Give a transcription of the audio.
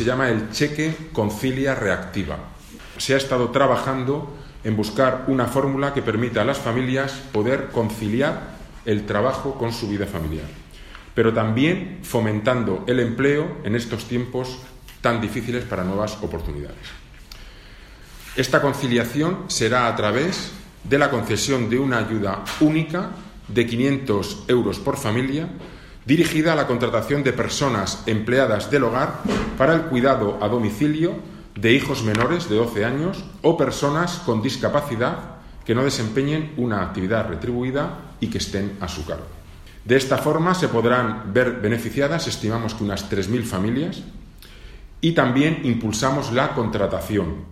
se llama el cheque Concilia Reactiva. Se ha estado trabajando en buscar una fórmula que permita a las familias poder conciliar el trabajo con su vida familiar, pero también fomentando el empleo en estos tiempos tan difíciles para nuevas oportunidades. Esta conciliación será a través de la concesión de una ayuda única de 500 euros por familia, dirigida a la contratación de personas empleadas del hogar para el cuidado a domicilio de hijos menores de 12 años o personas con discapacidad que no desempeñen una actividad retribuida y que estén a su cargo. De esta forma se podrán ver beneficiadas, estimamos que unas 3.000 familias, y también impulsamos la contratación